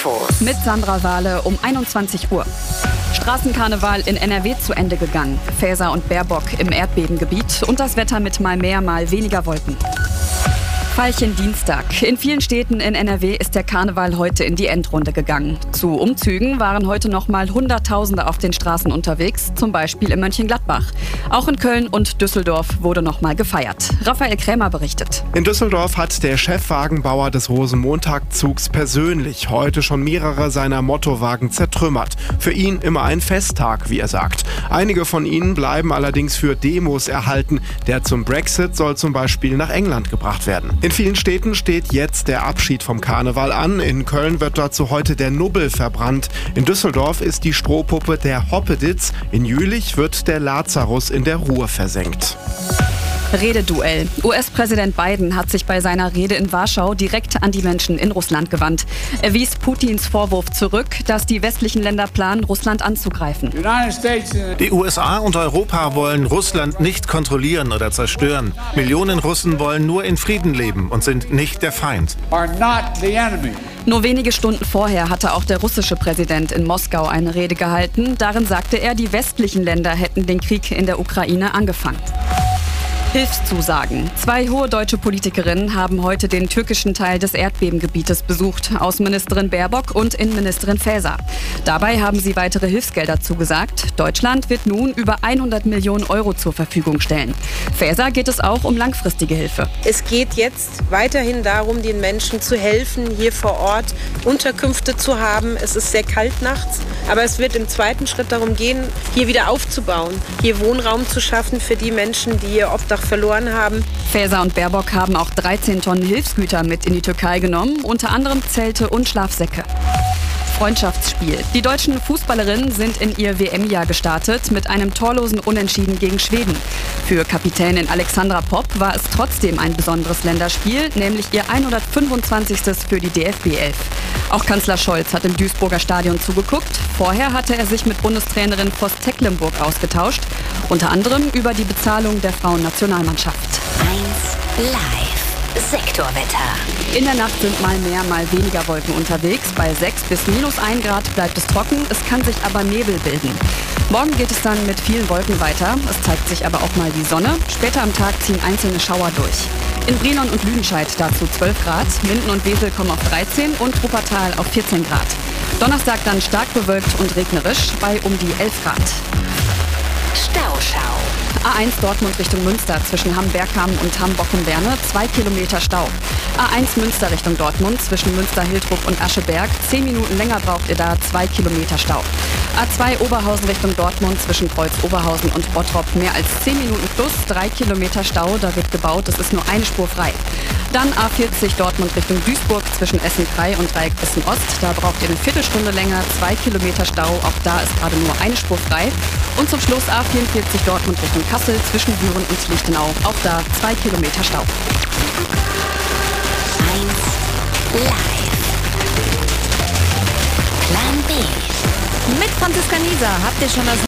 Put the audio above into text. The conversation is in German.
Infos Mit Sandra Wahle um 21 Uhr. Straßenkarneval in NRW zu Ende gegangen. Faeser und Baerbock im Erdbebengebiet und das Wetter mit mal mehr, mal weniger Wolken. Veilchen-Dienstag. In vielen Städten in NRW ist der Karneval heute in die Endrunde gegangen. Zu Umzügen waren heute noch mal Hunderttausende auf den Straßen unterwegs, zum Beispiel in Mönchengladbach. Auch in Köln und Düsseldorf wurde noch mal gefeiert. Raphael Krämer berichtet. In Düsseldorf hat der Chefwagenbauer des Rosenmontagzugs persönlich heute schon mehrere seiner Mottowagen zertrümmert. Für ihn immer ein Festtag, wie er sagt. Einige von ihnen bleiben allerdings für Demos erhalten. Der zum Brexit soll zum Beispiel nach England gebracht werden. In vielen Städten steht jetzt der Abschied vom Karneval an. In Köln wird dazu heute der Nubbel verbrannt. In Düsseldorf ist die Strohpuppe der Hoppeditz. In Jülich wird der Lazarus in der Ruhr versenkt. Rededuell. US-Präsident Biden hat sich bei seiner Rede in Warschau direkt an die Menschen in Russland gewandt. Er wies Putins Vorwurf zurück, dass die westlichen Länder planen, Russland anzugreifen. Die USA und Europa wollen Russland nicht kontrollieren oder zerstören. Millionen Russen wollen nur in Frieden leben und sind nicht der Feind. Nur wenige Stunden vorher hatte auch der russische Präsident in Moskau eine Rede gehalten. Darin sagte er, die westlichen Länder hätten den Krieg in der Ukraine angefangen. Hilfszusagen. 2 hohe deutsche Politikerinnen haben heute den türkischen Teil des Erdbebengebietes besucht. Außenministerin Baerbock und Innenministerin Faeser. Dabei haben sie weitere Hilfsgelder zugesagt. Deutschland wird nun über 100 Millionen Euro zur Verfügung stellen. Faeser geht es auch um langfristige Hilfe. Es geht jetzt weiterhin darum, den Menschen zu helfen, hier vor Ort Unterkünfte zu haben. Es ist sehr kalt nachts, aber es wird im zweiten Schritt darum gehen, hier wieder aufzubauen, hier Wohnraum zu schaffen für die Menschen, die ihr Obdach verloren haben. Faeser und Baerbock haben auch 13 Tonnen Hilfsgüter mit in die Türkei genommen, unter anderem Zelte und Schlafsäcke. Freundschaftsspiel. Die deutschen Fußballerinnen sind in ihr WM-Jahr gestartet mit einem torlosen Unentschieden gegen Schweden. Für Kapitänin Alexandra Popp war es trotzdem ein besonderes Länderspiel, nämlich ihr 125. für die DFB-11. Auch Kanzler Scholz hat im Duisburger Stadion zugeguckt. Vorher hatte er sich mit Bundestrainerin Voss Tecklenburg ausgetauscht, unter anderem über die Bezahlung der Frauennationalmannschaft. 1 Live. Sektorwetter. In der Nacht sind mal mehr, mal weniger Wolken unterwegs. Bei 6 bis -1 Grad bleibt es trocken, es kann sich aber Nebel bilden. Morgen geht es dann mit vielen Wolken weiter. Es zeigt sich aber auch mal die Sonne. Später am Tag ziehen einzelne Schauer durch. In Brilon und Lüdenscheid dazu 12 Grad, Minden und Wesel kommen auf 13 und Wuppertal auf 14 Grad. Donnerstag dann stark bewölkt und regnerisch bei um die 11 Grad. Stauschau. A1 Dortmund Richtung Münster zwischen Hamm-Bergham und Hamm-Bochum-Berne 2 Kilometer Stau. A1 Münster Richtung Dortmund zwischen Münster-Hildruck und Ascheberg 10 Minuten länger braucht ihr da, 2 Kilometer Stau. A2 Oberhausen Richtung Dortmund zwischen Kreuz-Oberhausen und Bottrop mehr als 10 Minuten plus, 3 Kilometer Stau, da wird gebaut, es ist nur eine Spur frei. Dann A40 Dortmund Richtung Duisburg zwischen Essen-Krei und Dreieck Essen-Ost, da braucht ihr eine Viertelstunde länger, 2 Kilometer Stau, auch da ist gerade nur eine Spur frei. Und zum Schluss A44 Dortmund Richtung Kassel zwischen Büren und Lichtenau, auch da 2 Kilometer Stau. 1 Live. Plan B. Mit Franziska Nieser habt ihr schon das